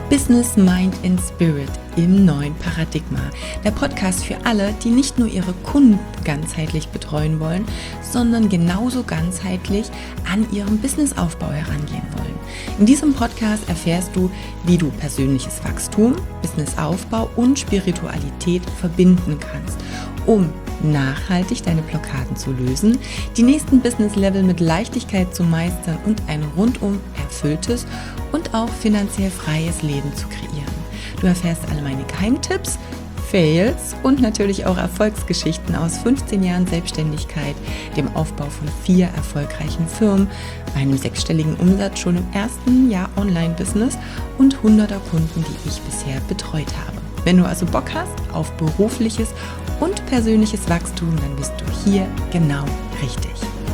Business, Mind and Spirit im neuen Paradigma. Der Podcast für alle, die nicht nur ihre Kunden ganzheitlich betreuen wollen, sondern genauso ganzheitlich an ihrem Businessaufbau herangehen wollen. In diesem Podcast erfährst du, wie du persönliches Wachstum, Businessaufbau und Spiritualität verbinden kannst, um nachhaltig deine Blockaden zu lösen, die nächsten Business-Level mit Leichtigkeit zu meistern und ein rundum erfülltes und auch finanziell freies Leben zu kreieren. Du erfährst alle meine Geheimtipps, Fails und natürlich auch Erfolgsgeschichten aus 15 Jahren Selbstständigkeit, dem Aufbau von 4 erfolgreichen Firmen, einem 6-stelligen Umsatz schon im ersten Jahr Online-Business und 100er Kunden, die ich bisher betreut habe. Wenn du also Bock hast auf berufliches und persönliches Wachstum, dann bist du hier genau richtig.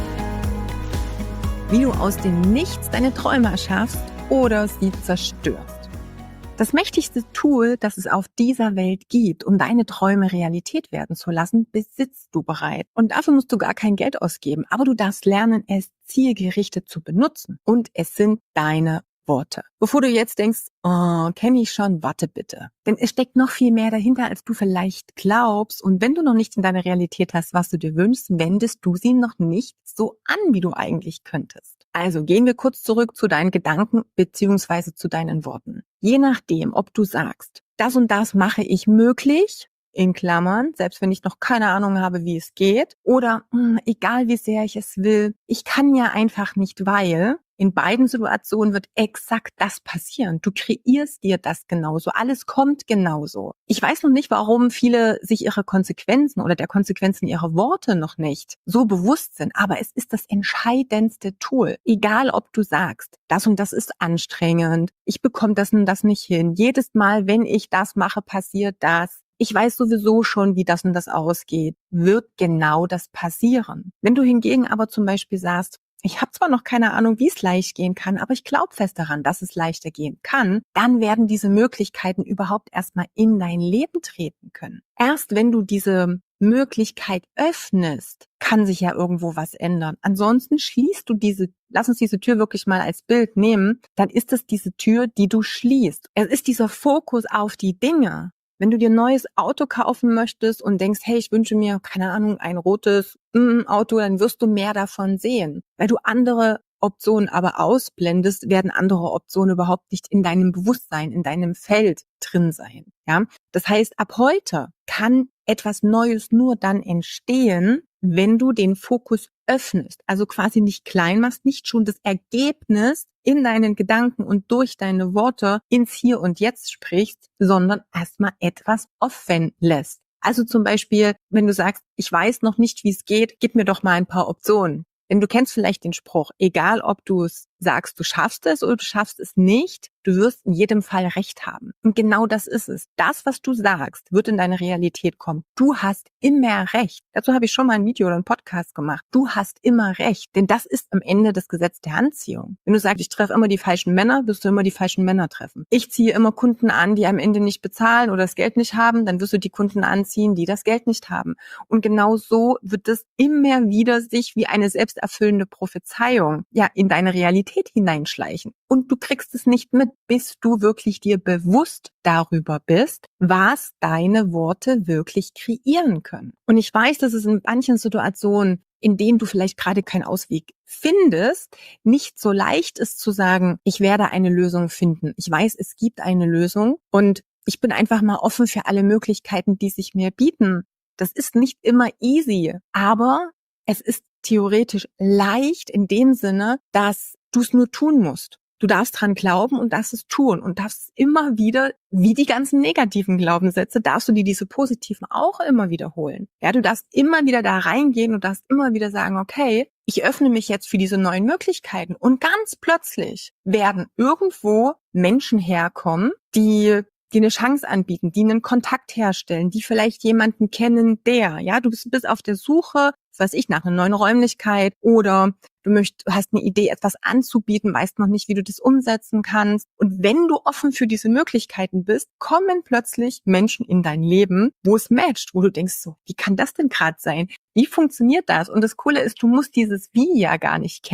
Wie du aus dem Nichts deine Träume erschaffst oder sie zerstörst. Das mächtigste Tool, das es auf dieser Welt gibt, um deine Träume Realität werden zu lassen, besitzt du bereits. Und dafür musst du gar kein Geld ausgeben, aber du darfst lernen, es zielgerichtet zu benutzen. Und es sind deine Worte. Bevor du jetzt denkst, oh, kenne ich schon, warte bitte. Denn es steckt noch viel mehr dahinter, als du vielleicht glaubst. Und wenn du noch nicht in deiner Realität hast, was du dir wünschst, wendest du sie noch nicht so an, wie du eigentlich könntest. Also gehen wir kurz zurück zu deinen Gedanken bzw. zu deinen Worten. Je nachdem, ob du sagst, das und das mache ich möglich, in Klammern, selbst wenn ich noch keine Ahnung habe, wie es geht, oder egal wie sehr ich es will, ich kann ja einfach nicht, weil in beiden Situationen wird exakt das passieren. Du kreierst dir das genauso. Alles kommt genauso. Ich weiß noch nicht, warum viele sich ihrer Konsequenzen oder der Konsequenzen ihrer Worte noch nicht so bewusst sind. Aber es ist das entscheidendste Tool. Egal, ob du sagst, das und das ist anstrengend, ich bekomme das und das nicht hin. Jedes Mal, wenn ich das mache, passiert das. Ich weiß sowieso schon, wie das und das ausgeht, wird genau das passieren. Wenn du hingegen aber zum Beispiel sagst, ich habe zwar noch keine Ahnung, wie es leicht gehen kann, aber ich glaube fest daran, dass es leichter gehen kann, dann werden diese Möglichkeiten überhaupt erstmal in dein Leben treten können. Erst wenn du diese Möglichkeit öffnest, kann sich ja irgendwo was ändern. Ansonsten schließt du lass uns diese Tür wirklich mal als Bild nehmen, dann ist es diese Tür, die du schließt. Es ist dieser Fokus auf die Dinge. Wenn du dir ein neues Auto kaufen möchtest und denkst, hey, ich wünsche mir, keine Ahnung, ein rotes Auto, dann wirst du mehr davon sehen. Weil du andere Optionen aber ausblendest, werden andere Optionen überhaupt nicht in deinem Bewusstsein, in deinem Feld drin sein. Ja, das heißt, ab heute kann etwas Neues nur dann entstehen, wenn du den Fokus öffnest, also quasi nicht klein machst, nicht schon das Ergebnis in deinen Gedanken und durch deine Worte ins Hier und Jetzt sprichst, sondern erstmal etwas offen lässt. Also zum Beispiel, wenn du sagst, ich weiß noch nicht, wie es geht, gib mir doch mal ein paar Optionen. Denn du kennst vielleicht den Spruch, egal ob du es sagst, du schaffst es oder du schaffst es nicht, du wirst in jedem Fall Recht haben. Und genau das ist es. Das, was du sagst, wird in deine Realität kommen. Du hast immer Recht. Dazu habe ich schon mal ein Video oder einen Podcast gemacht. Du hast immer Recht, denn das ist am Ende das Gesetz der Anziehung. Wenn du sagst, ich treffe immer die falschen Männer, wirst du immer die falschen Männer treffen. Ich ziehe immer Kunden an, die am Ende nicht bezahlen oder das Geld nicht haben, dann wirst du die Kunden anziehen, die das Geld nicht haben. Und genau so wird es immer wieder sich wie eine selbsterfüllende Prophezeiung in deine Realität hineinschleichen. Und du kriegst es nicht mit, bis du wirklich dir bewusst darüber bist, was deine Worte wirklich kreieren können. Und ich weiß, dass es in manchen Situationen, in denen du vielleicht gerade keinen Ausweg findest, nicht so leicht ist zu sagen, ich werde eine Lösung finden. Ich weiß, es gibt eine Lösung und ich bin einfach mal offen für alle Möglichkeiten, die sich mir bieten. Das ist nicht immer easy, aber es ist theoretisch leicht in dem Sinne, dass du es nur tun musst. Du darfst dran glauben und darfst es tun und darfst immer wieder, wie die ganzen negativen Glaubenssätze, darfst du dir diese positiven auch immer wiederholen. Ja, du darfst immer wieder da reingehen und darfst immer wieder sagen, okay, ich öffne mich jetzt für diese neuen Möglichkeiten und ganz plötzlich werden irgendwo Menschen herkommen, die eine Chance anbieten, die einen Kontakt herstellen, die vielleicht jemanden kennen, du bist auf der Suche, nach einer neuen Räumlichkeit oder hast eine Idee, etwas anzubieten, weißt noch nicht, wie du das umsetzen kannst. Und wenn du offen für diese Möglichkeiten bist, kommen plötzlich Menschen in dein Leben, wo es matcht, wo du denkst so, wie kann das denn gerade sein? Wie funktioniert das? Und das Coole ist, du musst dieses Wie ja gar nicht kennen.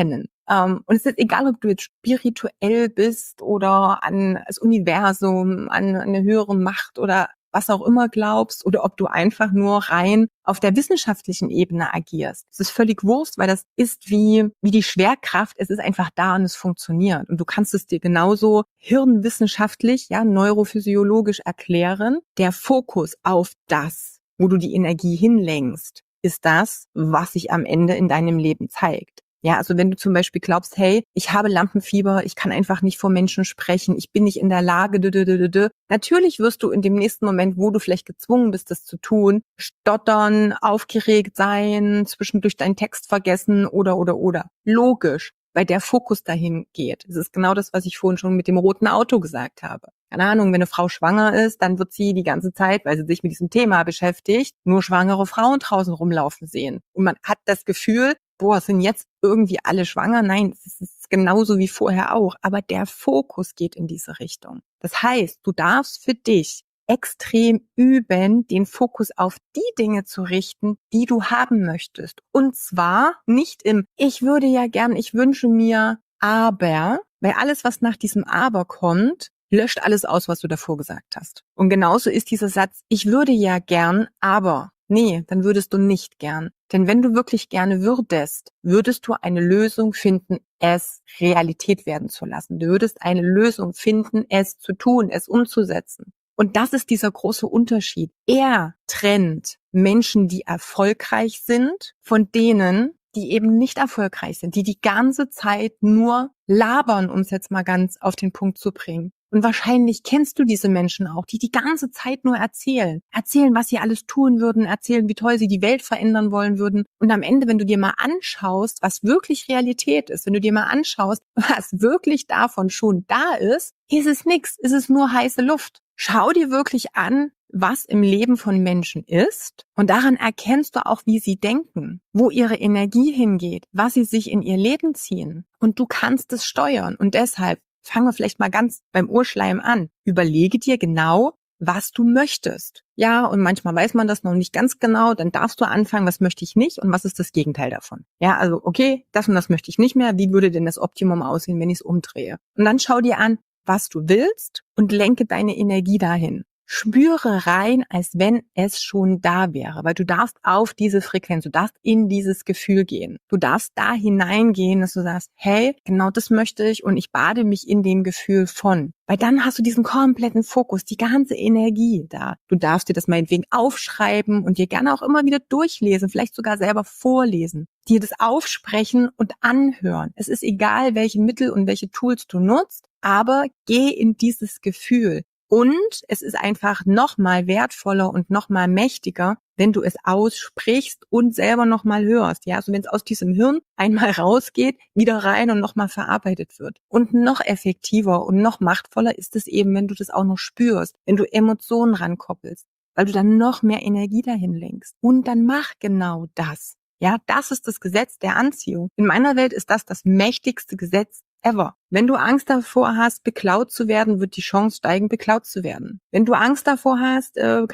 Und es ist egal, ob du jetzt spirituell bist oder an das Universum, an eine höhere Macht oder was auch immer glaubst oder ob du einfach nur rein auf der wissenschaftlichen Ebene agierst. Es ist völlig Wurst, weil das ist wie die Schwerkraft. Es ist einfach da und es funktioniert. Und du kannst es dir genauso hirnwissenschaftlich, neurophysiologisch erklären. Der Fokus auf das, wo du die Energie hinlenkst, ist das, was sich am Ende in deinem Leben zeigt. Ja, also wenn du zum Beispiel glaubst, hey, ich habe Lampenfieber, ich kann einfach nicht vor Menschen sprechen, ich bin nicht in der Lage, natürlich wirst du in dem nächsten Moment, wo du vielleicht gezwungen bist, das zu tun, stottern, aufgeregt sein, zwischendurch deinen Text vergessen oder. Logisch, weil der Fokus dahin geht. Das ist genau das, was ich vorhin schon mit dem roten Auto gesagt habe. Keine Ahnung, wenn eine Frau schwanger ist, dann wird sie die ganze Zeit, weil sie sich mit diesem Thema beschäftigt, nur schwangere Frauen draußen rumlaufen sehen. Und man hat das Gefühl, sind jetzt irgendwie alle schwanger? Nein, es ist genauso wie vorher auch. Aber der Fokus geht in diese Richtung. Das heißt, du darfst für dich extrem üben, den Fokus auf die Dinge zu richten, die du haben möchtest. Und zwar nicht im ich würde ja gern, ich wünsche mir, aber, weil alles, was nach diesem Aber kommt, löscht alles aus, was du davor gesagt hast. Und genauso ist dieser Satz, ich würde ja gern, aber. Nee, dann würdest du nicht gern. Denn wenn du wirklich gerne würdest du eine Lösung finden, es Realität werden zu lassen. Du würdest eine Lösung finden, es zu tun, es umzusetzen. Und das ist dieser große Unterschied. Er trennt Menschen, die erfolgreich sind, von denen, die eben nicht erfolgreich sind, die ganze Zeit nur labern, um es jetzt mal ganz auf den Punkt zu bringen. Und wahrscheinlich kennst du diese Menschen auch, die ganze Zeit nur erzählen, was sie alles tun würden, erzählen, wie toll sie die Welt verändern wollen würden. Und am Ende, wenn du dir mal anschaust, was wirklich Realität ist, wenn du dir mal anschaust, was wirklich davon schon da ist es nichts, ist es nur heiße Luft. Schau dir wirklich an, was im Leben von Menschen ist, und daran erkennst du auch, wie sie denken, wo ihre Energie hingeht, was sie sich in ihr Leben ziehen. Und du kannst es steuern. Und deshalb fangen wir vielleicht mal ganz beim Urschleim an. Überlege dir genau, was du möchtest. Ja, und manchmal weiß man das noch nicht ganz genau, dann darfst du anfangen, was möchte ich nicht und was ist das Gegenteil davon. Ja, also okay, das und das möchte ich nicht mehr, wie würde denn das Optimum aussehen, wenn ich es umdrehe? Und dann schau dir an, was du willst und lenke deine Energie dahin. Spüre rein, als wenn es schon da wäre, weil du darfst auf diese Frequenz, du darfst in dieses Gefühl gehen. Du darfst da hineingehen, dass du sagst, hey, genau das möchte ich und ich bade mich in dem Gefühl von. Weil dann hast du diesen kompletten Fokus, die ganze Energie da. Du darfst dir das meinetwegen aufschreiben und dir gerne auch immer wieder durchlesen, vielleicht sogar selber vorlesen, dir das aufsprechen und anhören. Es ist egal, welche Mittel und welche Tools du nutzt, aber geh in dieses Gefühl. Und es ist einfach nochmal wertvoller und nochmal mächtiger, wenn du es aussprichst und selber nochmal hörst. Ja, also wenn es aus diesem Hirn einmal rausgeht, wieder rein und nochmal verarbeitet wird. Und noch effektiver und noch machtvoller ist es eben, wenn du das auch noch spürst, wenn du Emotionen rankoppelst, weil du dann noch mehr Energie dahin lenkst. Und dann mach genau das. Ja, das ist das Gesetz der Anziehung. In meiner Welt ist das mächtigste Gesetz ever. Wenn du Angst davor hast, beklaut zu werden, wird die Chance steigen, beklaut zu werden. Wenn du Angst davor hast,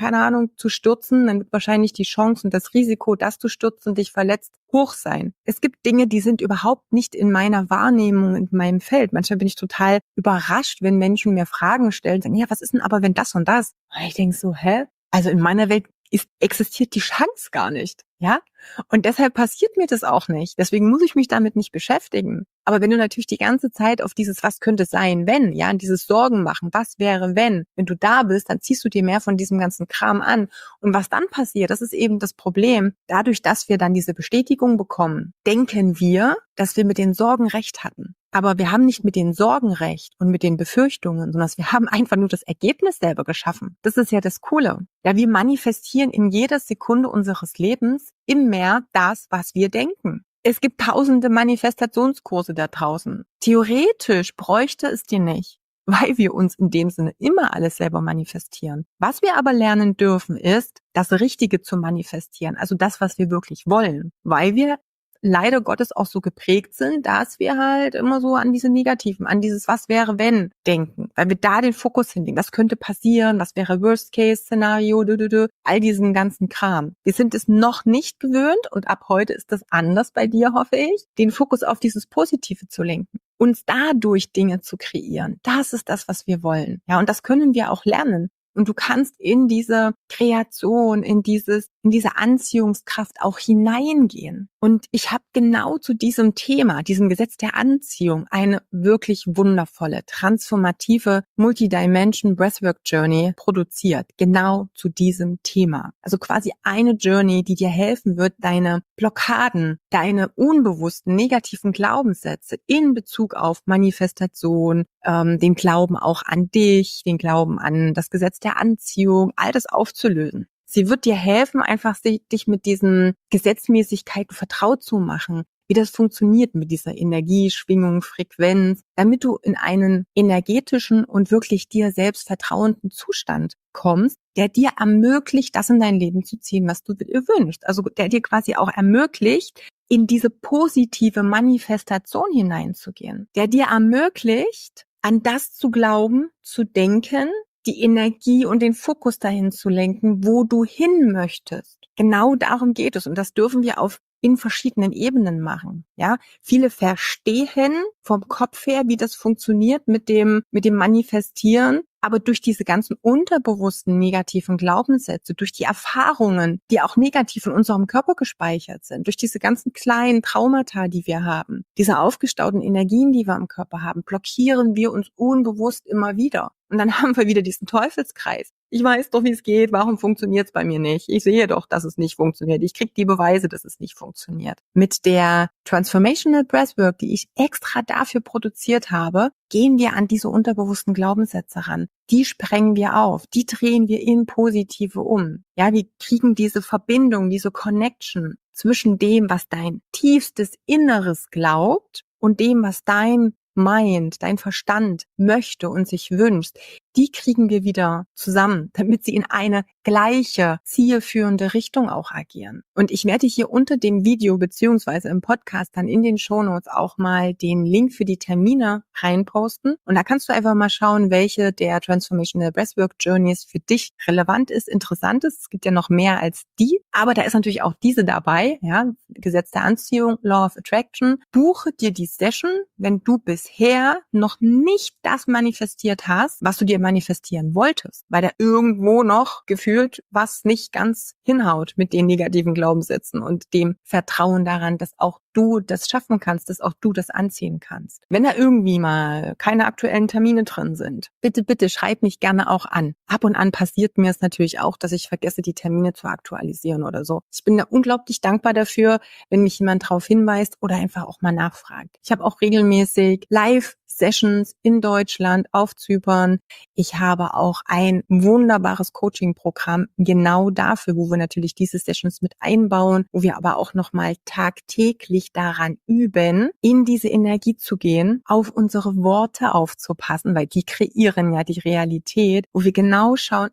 zu stürzen, dann wird wahrscheinlich die Chance und das Risiko, dass du stürzt und dich verletzt, hoch sein. Es gibt Dinge, die sind überhaupt nicht in meiner Wahrnehmung, in meinem Feld. Manchmal bin ich total überrascht, wenn Menschen mir Fragen stellen, sagen, ja, was ist denn aber, wenn das und das? Und ich denke so, Also in meiner Welt existiert die Chance gar nicht. Ja? Und deshalb passiert mir das auch nicht. Deswegen muss ich mich damit nicht beschäftigen. Aber wenn du natürlich die ganze Zeit auf dieses was könnte sein, wenn, ja, dieses Sorgen machen, was wäre, wenn du da bist, dann ziehst du dir mehr von diesem ganzen Kram an. Und was dann passiert, das ist eben das Problem. Dadurch, dass wir dann diese Bestätigung bekommen, denken wir, dass wir mit den Sorgen recht hatten. Aber wir haben nicht mit den Sorgen recht und mit den Befürchtungen, sondern wir haben einfach nur das Ergebnis selber geschaffen. Das ist ja das Coole. Ja, wir manifestieren in jeder Sekunde unseres Lebens immer das, was wir denken. Es gibt tausende Manifestationskurse da draußen. Theoretisch bräuchte es die nicht, weil wir uns in dem Sinne immer alles selber manifestieren. Was wir aber lernen dürfen, ist, das Richtige zu manifestieren, also das, was wir wirklich wollen, weil wir leider Gottes auch so geprägt sind, dass wir halt immer so an diese negativen, an dieses Was wäre wenn denken, weil wir da den Fokus hinlegen. Das könnte passieren, was wäre Worst-Case-Szenario, all diesen ganzen Kram. Wir sind es noch nicht gewöhnt und ab heute ist das anders bei dir, hoffe ich, den Fokus auf dieses Positive zu lenken. Uns dadurch Dinge zu kreieren. Das ist das, was wir wollen. Ja, und das können wir auch lernen. Und du kannst in diese Kreation, in diese Anziehungskraft auch hineingehen. Und ich habe genau zu diesem Thema, diesem Gesetz der Anziehung, eine wirklich wundervolle, transformative Multidimension Breathwork Journey produziert. Genau zu diesem Thema. Also quasi eine Journey, die dir helfen wird, deine Blockaden, deine unbewussten negativen Glaubenssätze in Bezug auf Manifestation, den Glauben auch an dich, den Glauben an das Gesetz der Anziehung, all das aufzulösen. Sie wird dir helfen, einfach dich mit diesen Gesetzmäßigkeiten vertraut zu machen, wie das funktioniert mit dieser Energie, Schwingung, Frequenz, damit du in einen energetischen und wirklich dir selbst vertrauenden Zustand kommst, der dir ermöglicht, das in dein Leben zu ziehen, was du dir wünschst. Also der dir quasi auch ermöglicht, in diese positive Manifestation hineinzugehen, der dir ermöglicht, an das zu glauben, zu denken, die Energie und den Fokus dahin zu lenken, wo du hin möchtest. Genau darum geht es und das dürfen wir in verschiedenen Ebenen machen. Ja, viele verstehen vom Kopf her, wie das funktioniert mit dem Manifestieren, aber durch diese ganzen unterbewussten negativen Glaubenssätze, durch die Erfahrungen, die auch negativ in unserem Körper gespeichert sind, durch diese ganzen kleinen Traumata, die wir haben, diese aufgestauten Energien, die wir im Körper haben, blockieren wir uns unbewusst immer wieder. Und dann haben wir wieder diesen Teufelskreis. Ich weiß doch, wie es geht. Warum funktioniert es bei mir nicht? Ich sehe doch, dass es nicht funktioniert. Ich kriege die Beweise, dass es nicht funktioniert. Mit der Transformational Breathwork, die ich extra dafür produziert habe, gehen wir an diese unterbewussten Glaubenssätze ran. Die sprengen wir auf. Die drehen wir in positive um. Ja, wir kriegen diese Verbindung, diese Connection zwischen dem, was dein tiefstes Inneres glaubt und dem, was dein Mind, dein Verstand möchte und sich wünscht, die kriegen wir wieder zusammen, damit sie in eine gleiche, zielführende Richtung auch agieren. Und ich werde hier unter dem Video beziehungsweise im Podcast dann in den Shownotes auch mal den Link für die Termine reinposten. Und da kannst du einfach mal schauen, welche der Transformational Breathwork Journeys für dich relevant ist, interessant ist. Es gibt ja noch mehr als die, aber da ist natürlich auch diese dabei, ja, Gesetz der Anziehung, Law of Attraction. Buche dir die Session, wenn du bisher noch nicht das manifestiert hast, was du dir manifestieren wolltest, weil da irgendwo noch gefühlt was nicht ganz hinhaut mit den negativen Glaubenssätzen und dem Vertrauen daran, dass auch du das schaffen kannst, dass auch du das anziehen kannst. Wenn da irgendwie mal keine aktuellen Termine drin sind, bitte schreib mich gerne auch an. Ab und an passiert mir es natürlich auch, dass ich vergesse, die Termine zu aktualisieren oder so. Ich bin da unglaublich dankbar dafür, wenn mich jemand darauf hinweist oder einfach auch mal nachfragt. Ich habe auch regelmäßig Live-Sessions in Deutschland, auf Zypern. Ich habe auch ein wunderbares Coaching-Programm genau dafür, wo wir natürlich diese Sessions mit einbauen, wo wir aber auch nochmal tagtäglich daran üben, in diese Energie zu gehen, auf unsere Worte aufzupassen, weil die kreieren ja die Realität, wo wir genau schauen,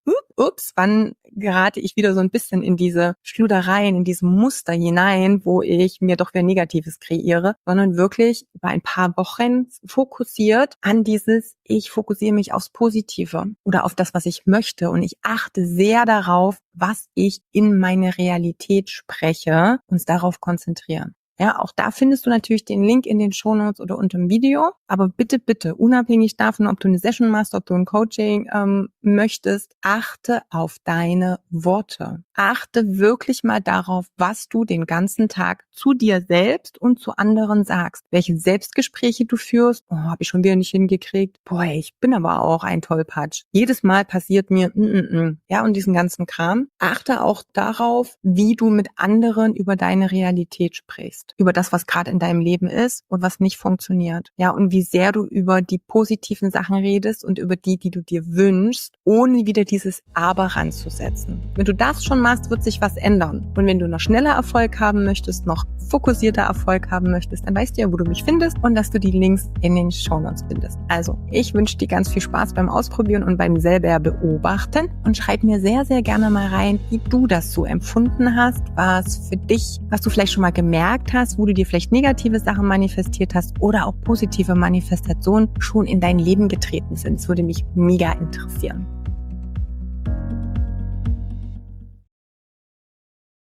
wann gerate ich wieder so ein bisschen in diese Schludereien, in diesem Muster hinein, wo ich mir doch wieder Negatives kreiere, sondern wirklich über ein paar Wochen fokussiert an ich fokussiere mich aufs Positive oder auf das, was ich möchte und ich achte sehr darauf, was ich in meine Realität spreche, uns darauf konzentrieren. Ja, auch da findest du natürlich den Link in den Shownotes oder unter dem Video. Aber bitte, unabhängig davon, ob du eine Session machst, ob du ein Coaching möchtest, achte auf deine Worte. Achte wirklich mal darauf, was du den ganzen Tag zu dir selbst und zu anderen sagst. Welche Selbstgespräche du führst. Oh, habe ich schon wieder nicht hingekriegt. Boah, ich bin aber auch ein Tollpatsch. Jedes Mal passiert mir, ja, und diesen ganzen Kram. Achte auch darauf, wie du mit anderen über deine Realität sprichst. Über das, was gerade in deinem Leben ist und was nicht funktioniert. Ja, und wie sehr du über die positiven Sachen redest und über die du dir wünschst, ohne wieder dieses Aber ranzusetzen. Wenn du das schon machst, wird sich was ändern. Und wenn du noch schneller Erfolg haben möchtest, noch fokussierter Erfolg haben möchtest, dann weißt du ja, wo du mich findest und dass du die Links in den Shownotes findest. Also, ich wünsche dir ganz viel Spaß beim Ausprobieren und beim selber beobachten und schreib mir sehr, sehr gerne mal rein, wie du das so empfunden hast, was für dich, was du vielleicht schon mal gemerkt erlebt hast, wo du dir vielleicht negative Sachen manifestiert hast oder auch positive Manifestationen schon in dein Leben getreten sind. Das würde mich mega interessieren.